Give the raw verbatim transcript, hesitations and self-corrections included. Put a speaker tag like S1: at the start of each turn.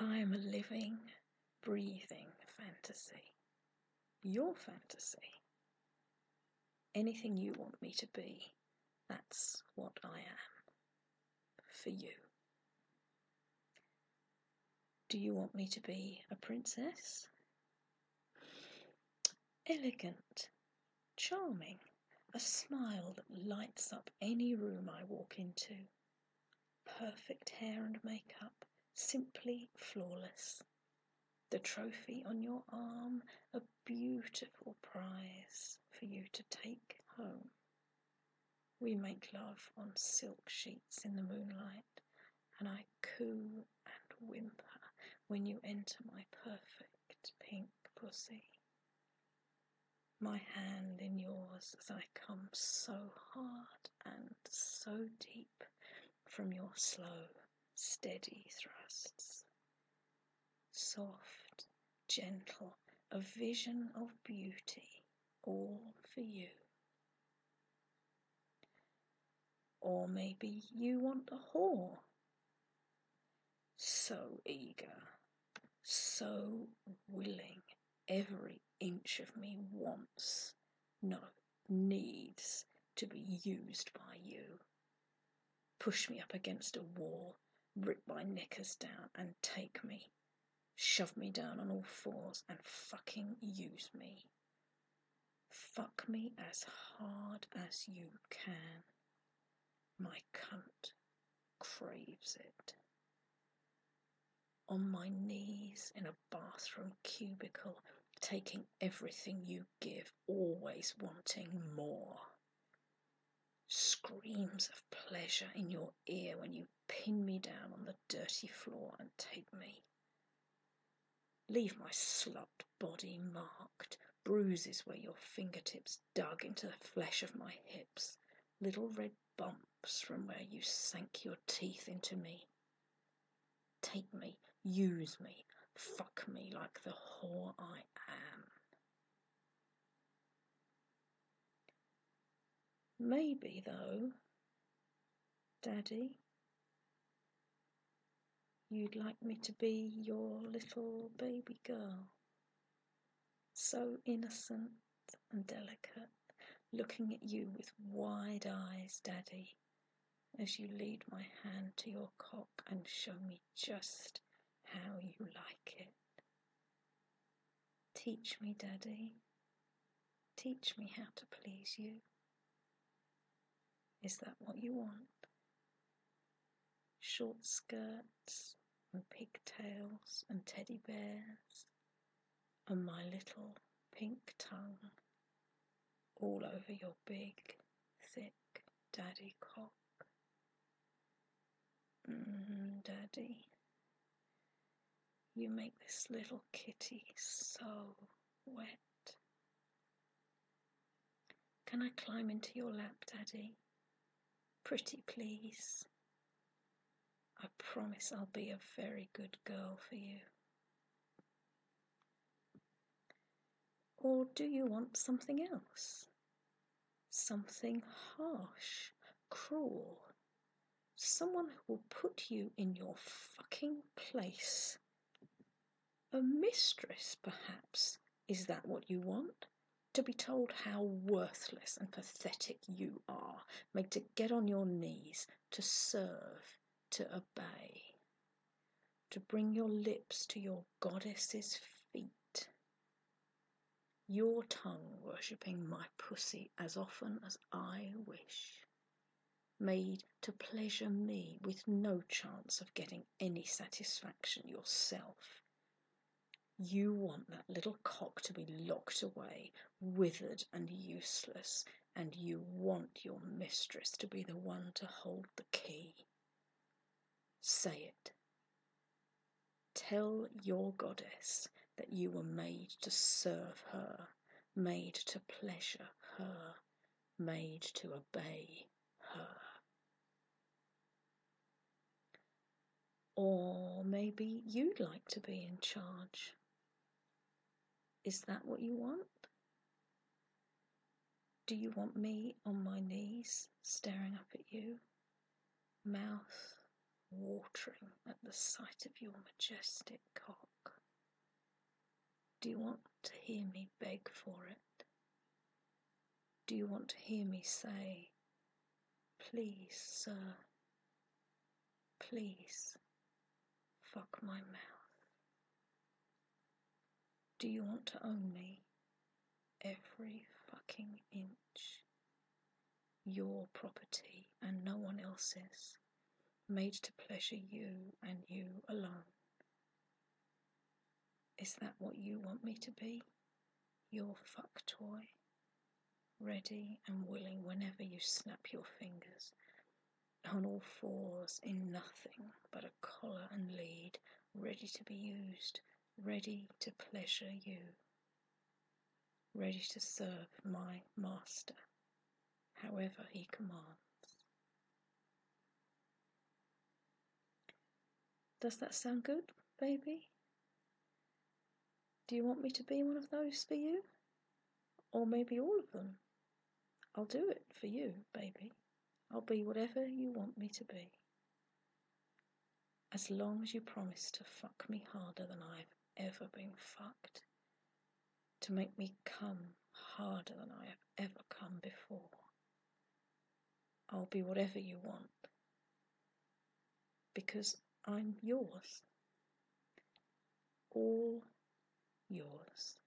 S1: I am a living, breathing fantasy. Your fantasy. Anything you want me to be, that's what I am. For you. Do you want me to be a princess? Elegant, charming, a smile that lights up any room I walk into. Perfect hair and makeup, simply flawless. The trophy on your arm, a beautiful prize for you to take home. We make love on silk sheets in the moonlight, and I coo and whimper when you enter my perfect pink pussy. My hand in yours as I come so hard and so deep from your slow, steady thrusts. Soft, gentle, a vision of beauty, all for you. Or maybe you want a whore. So eager, so willing, every inch of me wants, no, needs to be used by you. Push me up against a wall, rip my knickers down and take me. Shove me down on all fours and fucking use me. Fuck me as hard as you can. My cunt craves it. On my knees in a bathroom cubicle, taking everything you give, always wanting more. Screams of pleasure in your ear when you pin me down on the dirty floor and take me. Leave my slut body marked, bruises where your fingertips dug into the flesh of my hips, little red bumps from where you sank your teeth into me. Take me, use me, fuck me like the whore I am. Maybe, though, Daddy, you'd like me to be your little baby girl. So innocent and delicate, looking at you with wide eyes, Daddy, as you lead my hand to your cock and show me just how you like it. Teach me, Daddy. Teach me how to please you. Is that what you want? Short skirts and pigtails and teddy bears and my little pink tongue all over your big, thick daddy cock. Mm, Daddy, you make this little kitty so wet. Can I climb into your lap, Daddy? Pretty please. I promise I'll be a very good girl for you. Or do you want something else? Something harsh, cruel. Someone who will put you in your fucking place. A mistress, perhaps. Is that what you want? To be told how worthless and pathetic you are, made to get on your knees, to serve, to obey, to bring your lips to your goddess's feet, your tongue worshipping my pussy as often as I wish, made to pleasure me with no chance of getting any satisfaction yourself. You want that little cock to be locked away, withered and useless, and you want your mistress to be the one to hold the key. Say it. Tell your goddess that you were made to serve her, made to pleasure her, made to obey her. Or maybe you'd like to be in charge. Is that what you want? Do you want me on my knees, staring up at you, mouth watering at the sight of your majestic cock? Do you want to hear me beg for it? Do you want to hear me say, please, sir, please, fuck my mouth? Do you want to own me, every fucking inch? Your property and no one else's, made to pleasure you and you alone. Is that what you want me to be? Your fuck toy? Ready and willing whenever you snap your fingers, on all fours in nothing but a collar and lead, ready to be used, ready to pleasure you, ready to serve my master, however he commands. Does that sound good, baby? Do you want me to be one of those for you? Or maybe all of them? I'll do it for you, baby. I'll be whatever you want me to be. As long as you promise to fuck me harder than I've ever been fucked. To make me come harder than I have ever come before. I'll be whatever you want. Because I'm yours. All yours.